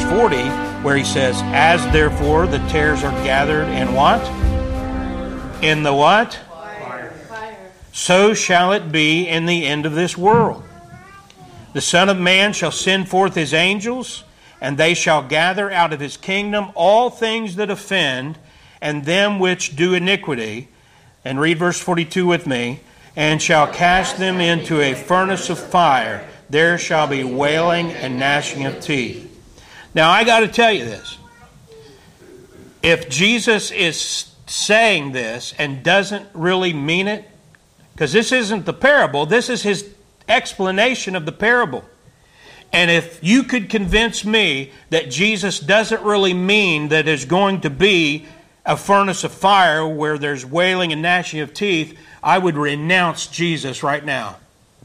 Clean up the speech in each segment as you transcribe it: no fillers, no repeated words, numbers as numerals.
40, where he says, as therefore the tares are gathered in what? In the what? Fire. So shall it be in the end of this world. The Son of Man shall send forth his angels, and they shall gather out of his kingdom all things that offend, and them which do iniquity. And read verse 42 with me. And shall cast them into a furnace of fire. There shall be wailing and gnashing of teeth. Now I got to tell you this. If Jesus is saying this and doesn't really mean it, because this isn't the parable, this is his explanation of the parable. And if you could convince me that Jesus doesn't really mean that there's going to be a furnace of fire where there's wailing and gnashing of teeth, I would renounce Jesus right now.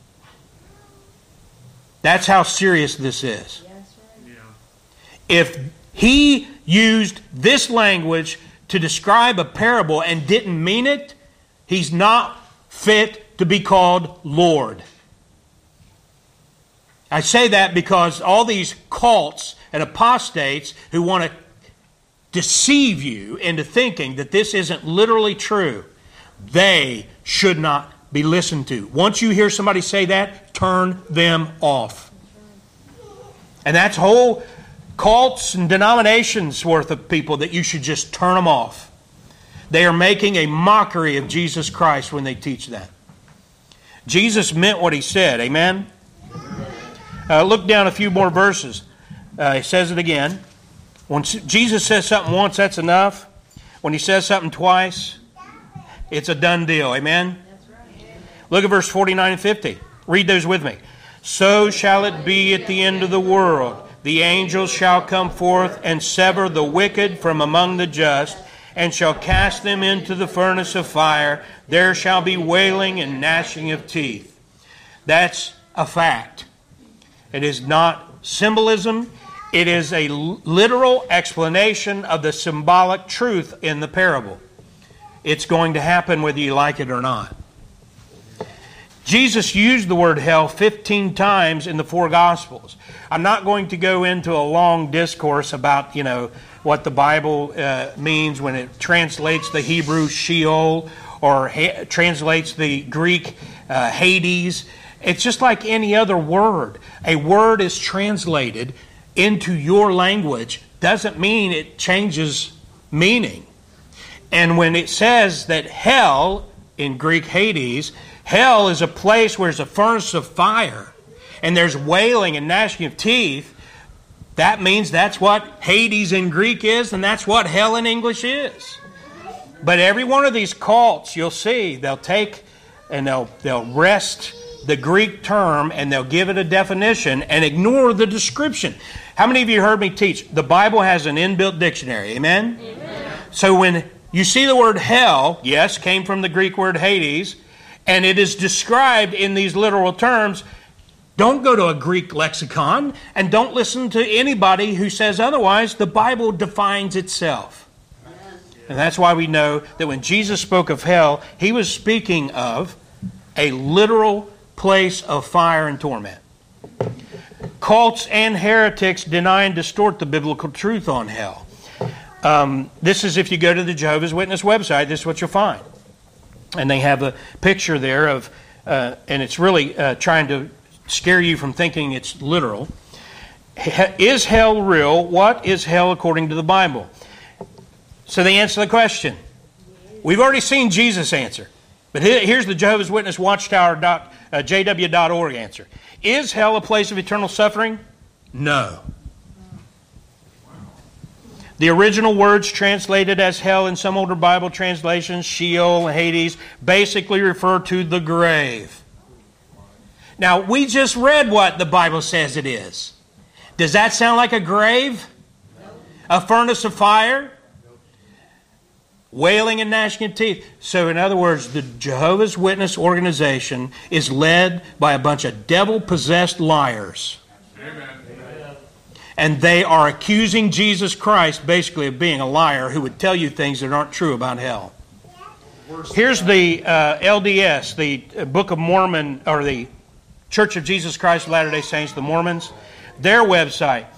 That's how serious this is. If he used this language to describe a parable and didn't mean it, he's not fit to be called Lord. I say that because all these cults and apostates who want to deceive you into thinking that this isn't literally true, they should not be listened to. Once you hear somebody say that, turn them off. And that's whole cults and denominations worth of people that you should just turn them off. They are making a mockery of Jesus Christ when they teach that. Jesus meant what he said. Amen? Look down a few more verses. He says it again. When Jesus says something once, that's enough. When he says something twice, it's a done deal. Amen? Look at verse 49 and 50. Read those with me. So shall it be at the end of the world. The angels shall come forth and sever the wicked from among the just, and shall cast them into the furnace of fire. There shall be wailing and gnashing of teeth. That's a fact. It is not symbolism. It is a literal explanation of the symbolic truth in the parable. It's going to happen whether you like it or not. Jesus used the word hell 15 times in the four Gospels. I'm not going to go into a long discourse about, what the Bible means when it translates the Hebrew Sheol or translates the Greek Hades. It's just like any other word. A word is translated into your language doesn't mean it changes meaning. And when it says that hell, in Greek Hades, hell is a place where there's a furnace of fire and there's wailing and gnashing of teeth, that means that's what Hades in Greek is, and that's what hell in English is. But every one of these cults, you'll see, they'll take and they'll wrest the Greek term and they'll give it a definition and ignore the description. How many of you heard me teach? The Bible has an inbuilt dictionary. Amen? Amen. So when you see the word hell, yes, came from the Greek word Hades, and it is described in these literal terms, don't go to a Greek lexicon and don't listen to anybody who says otherwise. The Bible defines itself. And that's why we know that when Jesus spoke of hell, he was speaking of a literal place of fire and torment. Cults and heretics deny and distort the biblical truth on hell. This is if you go to the Jehovah's Witness website, this is what you'll find. And they have a picture there of, and it's really trying to scare you from thinking it's literal. Is hell real? What is hell according to the Bible? So they answer the question. We've already seen Jesus answer. But here's the Jehovah's Witness Watchtower JW.org answer. Is hell a place of eternal suffering? No. The original words translated as hell in some older Bible translations, Sheol, Hades, basically refer to the grave. Now, we just read what the Bible says it is. Does that sound like a grave? A furnace of fire? Wailing and gnashing of teeth. So in other words, the Jehovah's Witness organization is led by a bunch of devil-possessed liars. Amen. And they are accusing Jesus Christ basically of being a liar who would tell you things that aren't true about hell. Here's the LDS, the Book of Mormon, or the Church of Jesus Christ of Latter-day Saints, the Mormons, their website.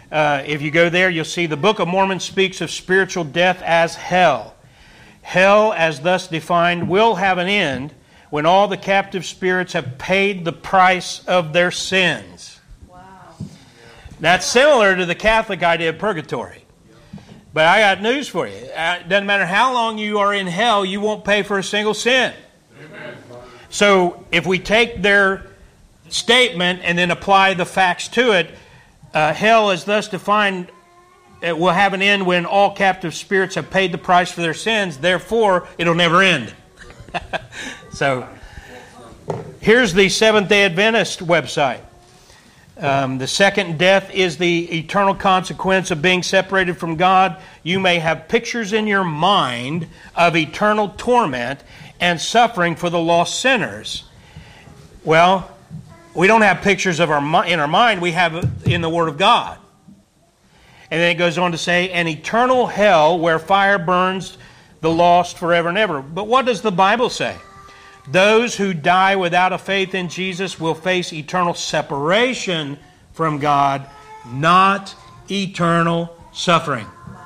if you go there, you'll see the Book of Mormon speaks of spiritual death as hell. Hell, as thus defined, will have an end when all the captive spirits have paid the price of their sins. Wow. That's similar to the Catholic idea of purgatory. But I got news for you. It doesn't matter how long you are in hell, you won't pay for a single sin. Amen. So if we take their statement and then apply the facts to it, hell is thus defined, it will have an end when all captive spirits have paid the price for their sins. Therefore, it'll never end. So, here's the Seventh-day Adventist website. The second death is the eternal consequence of being separated from God. You may have pictures in your mind of eternal torment and suffering for the lost sinners. Well, we don't have pictures of in our mind. We have it in the Word of God. And then it goes on to say, an eternal hell where fire burns the lost forever and ever. But what does the Bible say? Those who die without a faith in Jesus will face eternal separation from God, not eternal suffering.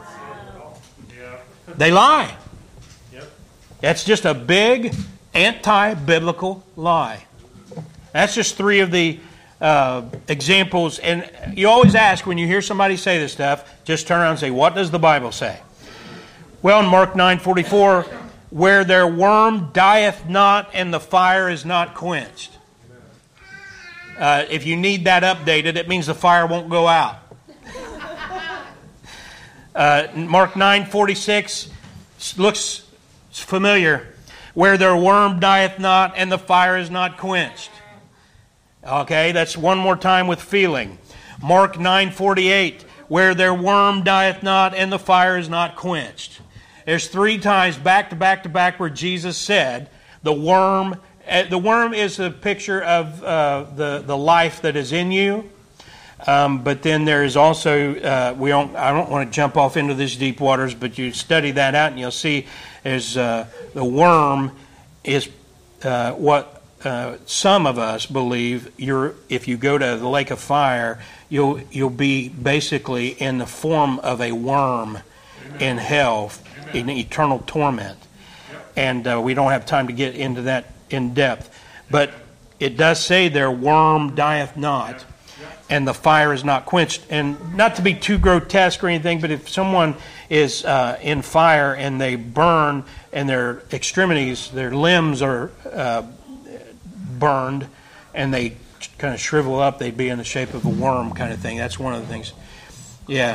They lie. That's just a big anti-biblical lie. That's just three of the examples. And you always ask when you hear somebody say this stuff, just turn around and say, what does the Bible say? Well, in Mark 9:44, where their worm dieth not and the fire is not quenched. If you need that updated, it means the fire won't go out. Mark 9:46 looks familiar. Where their worm dieth not and the fire is not quenched. Okay, that's one more time with feeling. Mark 9:48, where their worm dieth not and the fire is not quenched. There's three times back to back to back where Jesus said the worm is a picture of the life that is in you. But then there is also, I don't want to jump off into these deep waters, but you study that out and you'll see is the worm is what some of us believe if you go to the lake of fire, you'll be basically in the form of a worm in hell, in eternal torment. And we don't have time to get into that in depth. But it does say their worm dieth not, and the fire is not quenched. And not to be too grotesque or anything, but if someone is in fire and they burn and their extremities, their limbs are burned and they kind of shrivel up, they'd be in the shape of a worm kind of thing. That's one of the things. Yeah.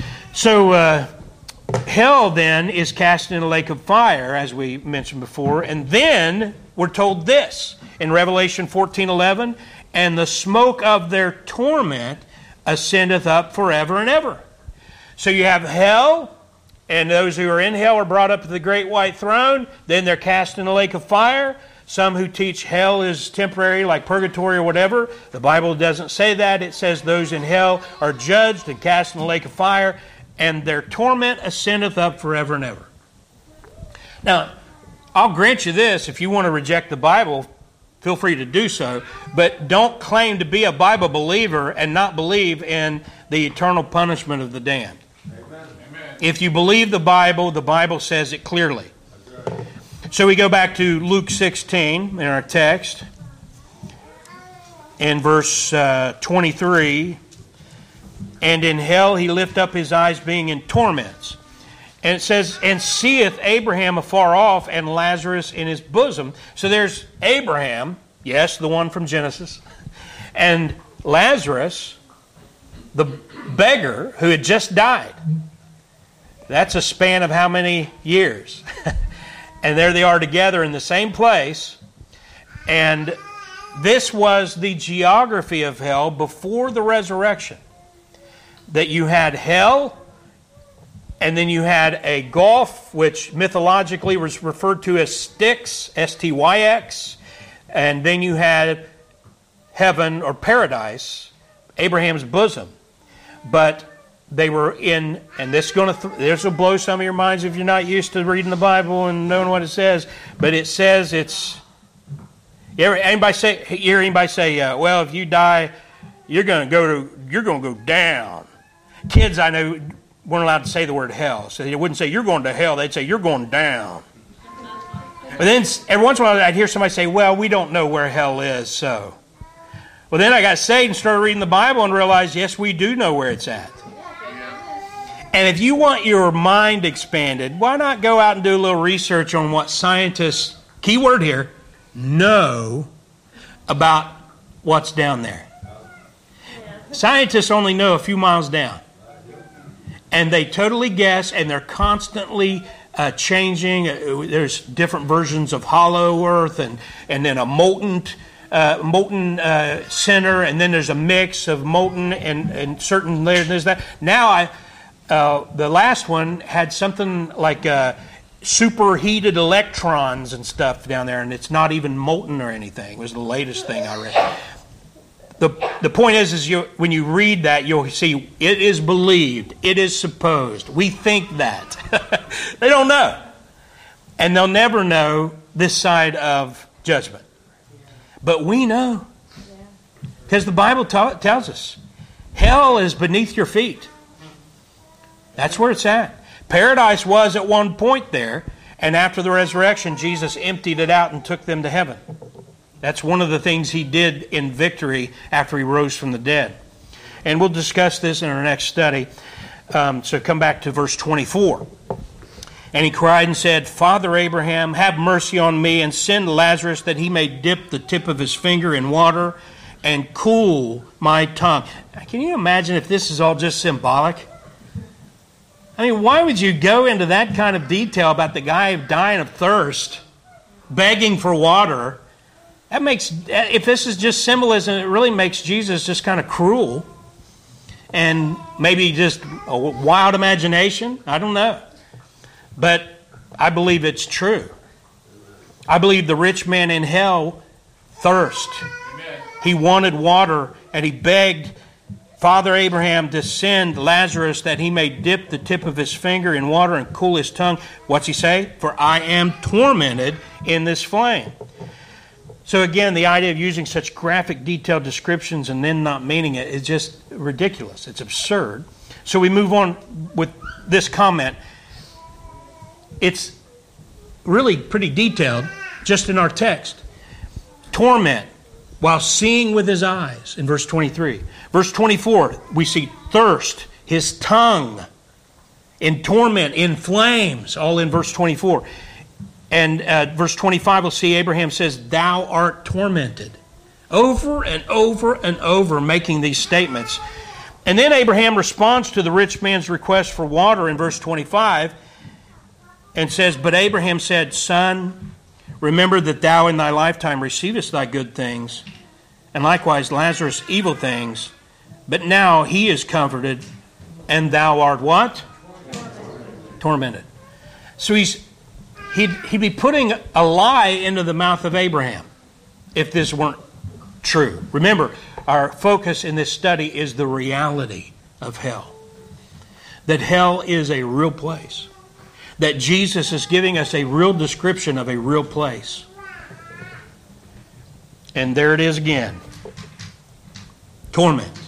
So hell then is cast in a lake of fire, as we mentioned before, and then we're told this in Revelation 14:11, and the smoke of their torment ascendeth up forever and ever. So you have hell, and those who are in hell are brought up to the great white throne. Then they're cast in a lake of fire. Some who teach hell is temporary, like purgatory or whatever. The Bible doesn't say that. It says those in hell are judged and cast in the lake of fire, and their torment ascendeth up forever and ever. Now, I'll grant you this, if you want to reject the Bible, feel free to do so, but don't claim to be a Bible believer and not believe in the eternal punishment of the damned. Amen. If you believe the Bible says it clearly. Right. So we go back to Luke 16 in our text, in verse 23, and in hell he lift up his eyes being in torments. And it says, and seeth Abraham afar off and Lazarus in his bosom. So there's Abraham, yes, the one from Genesis, and Lazarus, the beggar who had just died. That's a span of how many years? And there they are together in the same place. And this was the geography of hell before the resurrection. That you had hell, and then you had a gulf, which mythologically was referred to as Styx, S-T-Y-X. And then you had heaven or paradise, Abraham's bosom. But they were in, and this will blow some of your minds if you're not used to reading the Bible and knowing what it says. But it says it's. You hear anybody say, well, if you die, you're going to go down. Kids I know weren't allowed to say the word hell. So they wouldn't say, you're going to hell. They'd say, you're going down. But then every once in a while I'd hear somebody say, well, we don't know where hell is, so. Well, then I got saved and started reading the Bible and realized, yes, we do know where it's at. And if you want your mind expanded, why not go out and do a little research on what scientists, key word here, know about what's down there. Scientists only know a few miles down. And they totally guess, and they're constantly changing. There's different versions of hollow earth, and then a molten center, and then there's a mix of molten and certain layers. There's that. Now, the last one had something like superheated electrons and stuff down there, and it's not even molten or anything. It was the latest thing I read. The point is when you read that, you'll see it is believed, it is supposed. We think that. They don't know. And they'll never know this side of judgment. But we know. Because the Bible tells us. Hell is beneath your feet. That's where it's at. Paradise was at one point there, and after the resurrection, Jesus emptied it out and took them to heaven. That's one of the things he did in victory after he rose from the dead. And we'll discuss this in our next study. So come back to verse 24. And he cried and said, Father Abraham, have mercy on me and send Lazarus that he may dip the tip of his finger in water and cool my tongue. Now, can you imagine if this is all just symbolic? I mean, why would you go into that kind of detail about the guy dying of thirst, begging for water? That makes, if this is just symbolism, it really makes Jesus just kind of cruel and maybe just a wild imagination. I don't know. But I believe it's true. I believe the rich man in hell thirst. Amen. He wanted water, and he begged Father Abraham to send Lazarus that he may dip the tip of his finger in water and cool his tongue. What's he say? For I am tormented in this flame. So again, the idea of using such graphic, detailed descriptions and then not meaning it is just ridiculous. It's absurd. So we move on with this comment. It's really pretty detailed just in our text. Torment while seeing with his eyes in verse 23. Verse 24, we see thirst, his tongue in torment, in flames, all in verse 24. And verse 25, we'll see Abraham says, thou art tormented. Over and over and over making these statements. And then Abraham responds to the rich man's request for water in verse 25 and says, but Abraham said, Son, remember that thou in thy lifetime receivest thy good things, and likewise Lazarus evil things, but now he is comforted, and thou art what? Tormented. So he'd be putting a lie into the mouth of Abraham if this weren't true. Remember, our focus in this study is the reality of hell. That hell is a real place. That Jesus is giving us a real description of a real place. And there it is again. Torment.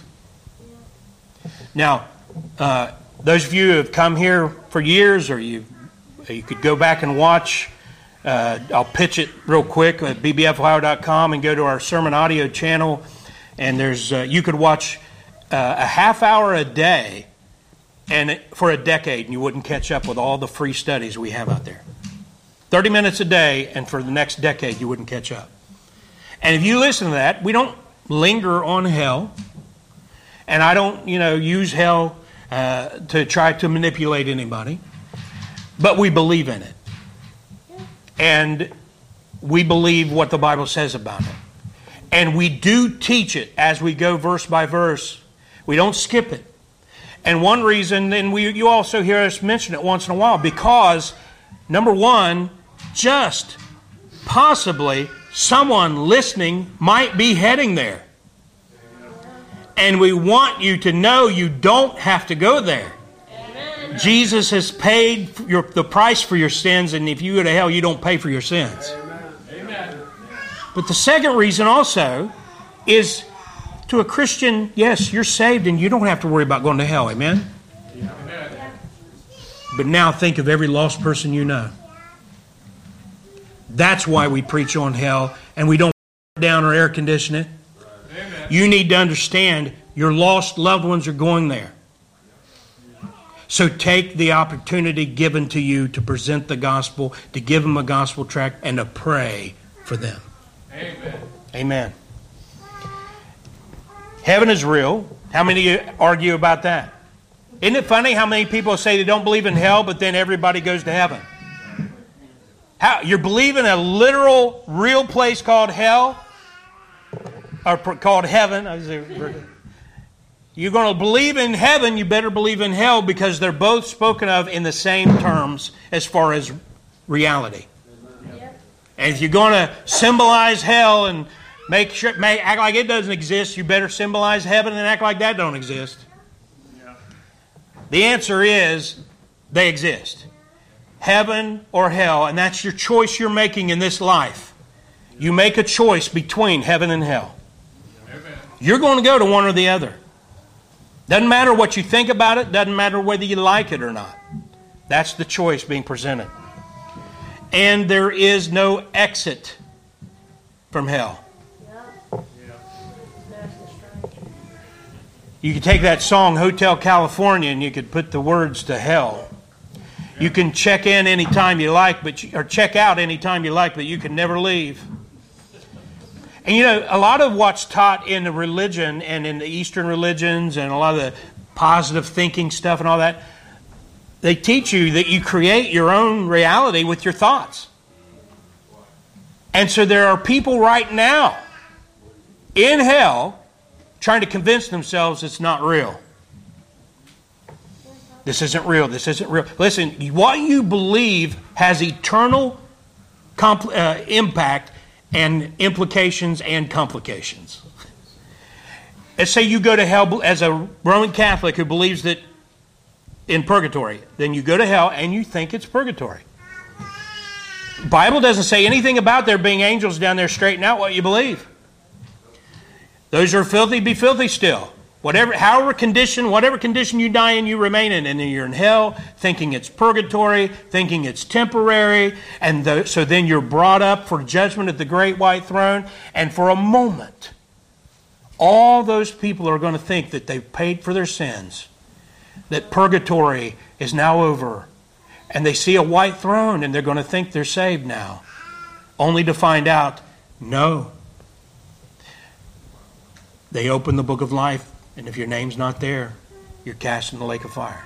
Now, those of you who have come here for years, or you could go back and watch, I'll pitch it real quick at bbfohio.com and go to our sermon audio channel, and there's you could watch a half hour a day and for a decade, and you wouldn't catch up with all the free studies we have out there. 30 minutes a day, and for the next decade, you wouldn't catch up. And if you listen to that, we don't linger on hell, and I don't, use hell to try to manipulate anybody, but we believe in it. And we believe what the Bible says about it. And we do teach it as we go verse by verse. We don't skip it. And one reason, and you also hear us mention it once in a while, because, number one, just possibly someone listening might be heading there. And we want you to know you don't have to go there. Amen. Jesus has paid the price for your sins, and if you go to hell, you don't pay for your sins. Amen. But the second reason also is To a Christian, yes, you're saved and you don't have to worry about going to hell. Amen? But now think of every lost person you know. That's why we preach on hell and we don't turn it down or air condition it. You need to understand your lost loved ones are going there. So take the opportunity given to you to present the gospel, to give them a gospel tract, and to pray for them. Amen. Amen. Heaven is real. How many argue about that? Isn't it funny how many people say they don't believe in hell, but then everybody goes to heaven? You're believing a literal, real place called hell? Or called heaven? You're going to believe in heaven, you better believe in hell, because they're both spoken of in the same terms as far as reality. And if you're going to symbolize hell and act like it doesn't exist, you better symbolize heaven and act like that don't exist. The answer is they exist. Heaven or hell, and that's your choice you're making in this life. You make a choice between heaven and hell. You're going to go to one or the other. Doesn't matter what you think about it. Doesn't matter whether you like it or not. That's the choice being presented. And there is no exit from hell. You could take that song, Hotel California, and you could put the words to hell. You can check in anytime you like, or check out anytime you like, but you can never leave. And you know, a lot of what's taught in the religion and in the Eastern religions and a lot of the positive thinking stuff and all that, they teach you that you create your own reality with your thoughts. And so there are people right now in hell trying to convince themselves it's not real. This isn't real. This isn't real. Listen, what you believe has eternal impact and implications and complications. Let's say you go to hell as a Roman Catholic who believes that in purgatory. Then you go to hell and you think it's purgatory. The Bible doesn't say anything about there being angels down there straightening out what you believe. Those who are filthy, be filthy still. Whatever condition you die in, you remain in. And then you're in hell, thinking it's purgatory, thinking it's temporary. And so then you're brought up for judgment at the great white throne. And for a moment, all those people are going to think that they've paid for their sins, that purgatory is now over. And they see a white throne and they're going to think they're saved now. Only to find out, no. They open the book of life. And if your name's not there, you're cast in the lake of fire.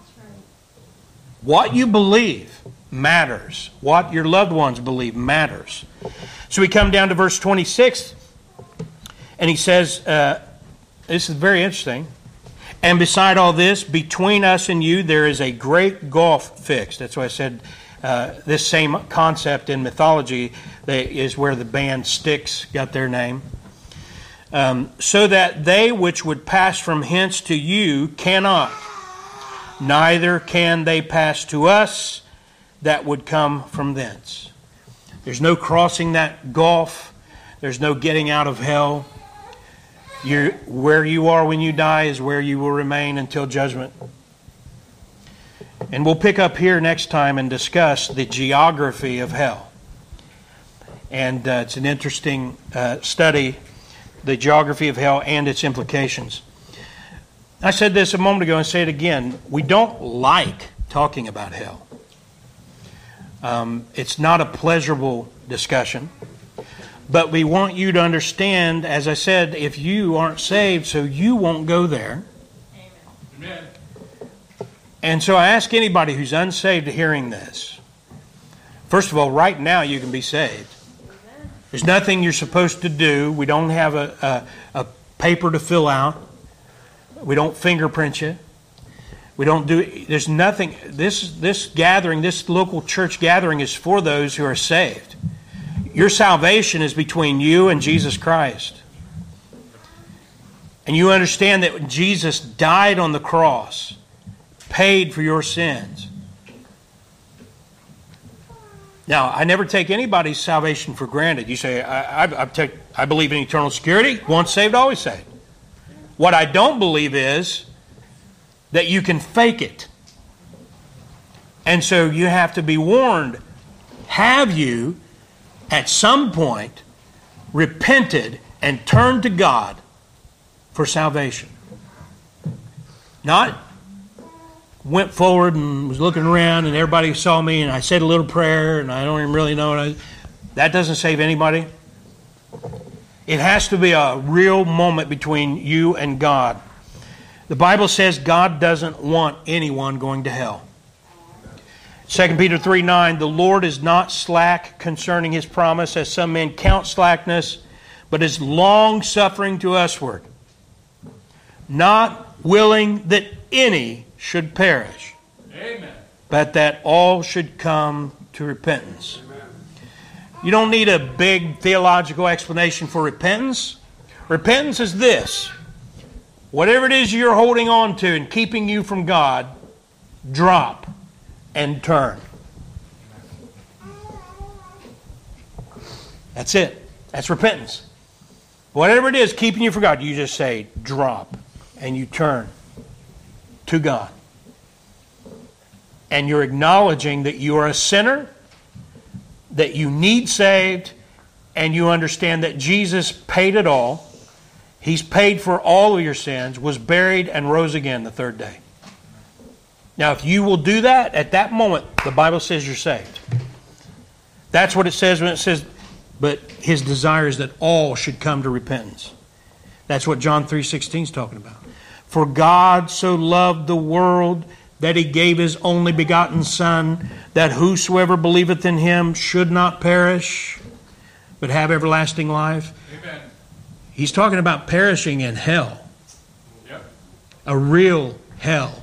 What you believe matters. What your loved ones believe matters. So we come down to verse 26, and he says, this is very interesting. And beside all this, between us and you, there is a great gulf fixed. That's why I said this same concept in mythology is where the band Styx got their name. So that they which would pass from hence to you cannot, neither can they pass to us that would come from thence. There's no crossing that gulf. There's no getting out of hell. Where you are when you die is where you will remain until judgment. And we'll pick up here next time and discuss the geography of hell. And it's an interesting study, the geography of hell and its implications. I said this a moment ago and say it again. We don't like talking about hell. It's not a pleasurable discussion. But we want you to understand, as I said, if you aren't saved, so you won't go there. Amen. And so I ask anybody who's unsaved hearing this. First of all, right now you can be saved. There's nothing you're supposed to do. We don't have a paper to fill out. We don't fingerprint you. We don't do. There's nothing. This gathering, this local church gathering, is for those who are saved. Your salvation is between you and Jesus Christ. And you understand that when Jesus died on the cross, paid for your sins. Now, I never take anybody's salvation for granted. You say, I believe in eternal security. Once saved, always saved. What I don't believe is that you can fake it. And so you have to be warned. Have you, at some point, repented and turned to God for salvation? Not went forward and was looking around and everybody saw me and I said a little prayer and I don't even really know that doesn't save anybody. It has to be a real moment between you and God. The Bible says God doesn't want anyone going to hell. 2 Peter 3:9, the Lord is not slack concerning His promise, as some men count slackness, but is long-suffering to usward, not willing that any should perish, Amen, but that all should come to repentance. Amen. You don't need a big theological explanation for repentance. Repentance is this. Whatever it is you're holding on to and keeping you from God, drop and turn. That's it. That's repentance. Whatever it is keeping you from God, you just say drop and you turn to God. And you're acknowledging that you are a sinner, that you need saved, and you understand that Jesus paid it all. He's paid for all of your sins, was buried, and rose again the third day. Now, if you will do that, at that moment, the Bible says you're saved. That's what it says when it says, but His desire is that all should come to repentance. That's what John 3:16 is talking about. For God so loved the world that He gave His only begotten Son, that whosoever believeth in Him should not perish, but have everlasting life. Amen. He's talking about perishing in hell. Yep. A real hell.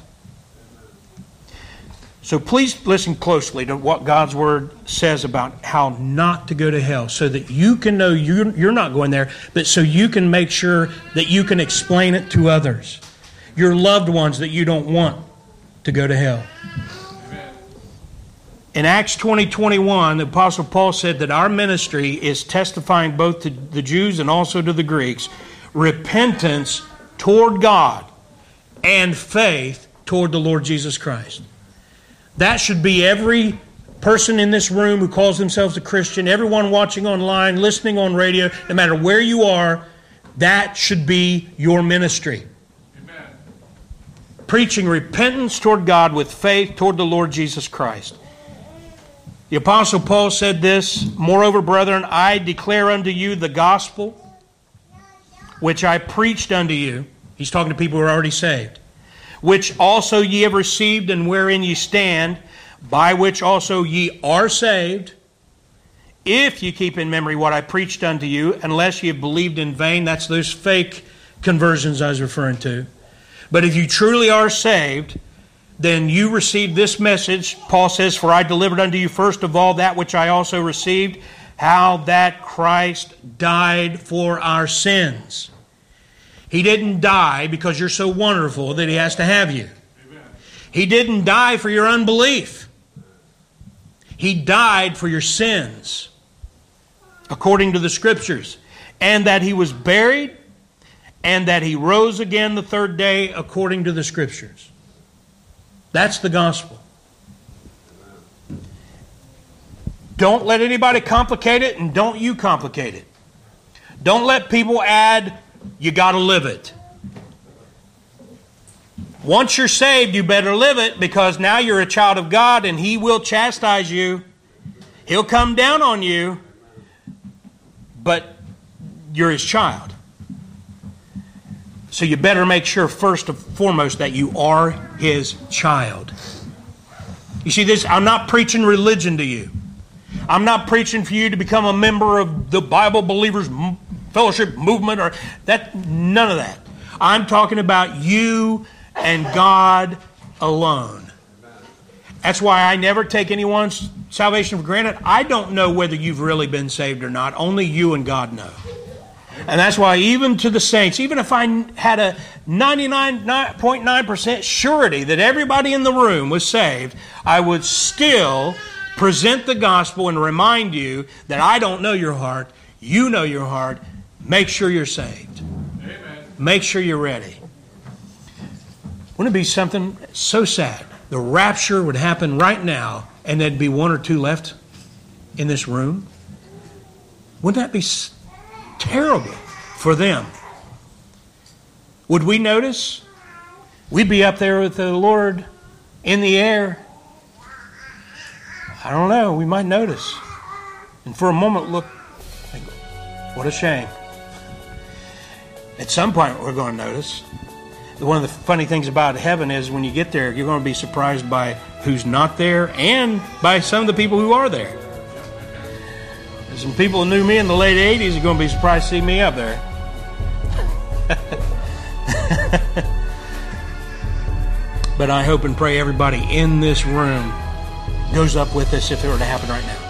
So please listen closely to what God's Word says about how not to go to hell, so that you can know you're not going there, but so you can make sure that you can explain it to others. Your loved ones that you don't want to go to hell. Amen. In Acts 20:21, the Apostle Paul said that our ministry is testifying both to the Jews and also to the Greeks, repentance toward God and faith toward the Lord Jesus Christ. That should be every person in this room who calls themselves a Christian, everyone watching online, listening on radio, no matter where you are, that should be your ministry. Amen. Preaching repentance toward God with faith toward the Lord Jesus Christ. The Apostle Paul said this, moreover, brethren, I declare unto you the gospel which I preached unto you. He's talking to people who are already saved. Which also ye have received, and wherein ye stand, by which also ye are saved, if ye keep in memory what I preached unto you, unless ye have believed in vain. That's those fake conversions I was referring to. But if you truly are saved, then you received this message. Paul says, for I delivered unto you first of all that which I also received, how that Christ died for our sins. He didn't die because you're so wonderful that He has to have you. Amen. He didn't die for your unbelief. He died for your sins, according to the Scriptures. And that He was buried, and that He rose again the third day, according to the Scriptures. That's the gospel. Don't let anybody complicate it, and don't you complicate it. Don't let people add, you got to live it. Once you're saved, you better live it, because now you're a child of God and He will chastise you. He'll come down on you, but you're His child. So you better make sure first and foremost that you are His child. You see this? I'm not preaching religion to you. I'm not preaching for you to become a member of the Bible Believers Fellowship movement or that. None of that. I'm talking about you and God alone. That's why I never take anyone's salvation for granted. I don't know whether you've really been saved or not. Only you and God know. And that's why even to the saints, even if I had a 99.9% surety that everybody in the room was saved, I would still present the gospel and remind you that I don't know your heart. You know your heart. Make sure you're saved. Amen. Make sure you're ready. Wouldn't it be something so sad? The rapture would happen right now, and there'd be one or two left in this room. Wouldn't that be terrible for them? Would we notice? We'd be up there with the Lord in the air. I don't know. We might notice. And for a moment, look, think, what a shame. At some point, we're going to notice. One of the funny things about heaven is when you get there, you're going to be surprised by who's not there and by some of the people who are there. Some people who knew me in the late 80s are going to be surprised to see me up there. But I hope and pray everybody in this room goes up with us if it were to happen right now.